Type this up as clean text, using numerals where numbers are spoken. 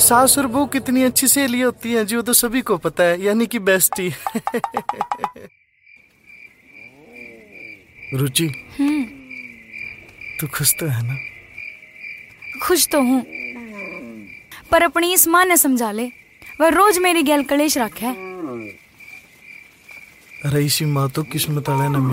सास और बहू कितनी अच्छी सहेली होती है जी, वो तो सभी को पता है, यानी कि बेस्टी। रुचि, तू खुश तो है ना? खुश तो हूँ, पर अपनी इस माँ ने समझा ले, वह रोज मेरी गैल कलेश रखे। अरे इसी माँ तो किस्मत वाले न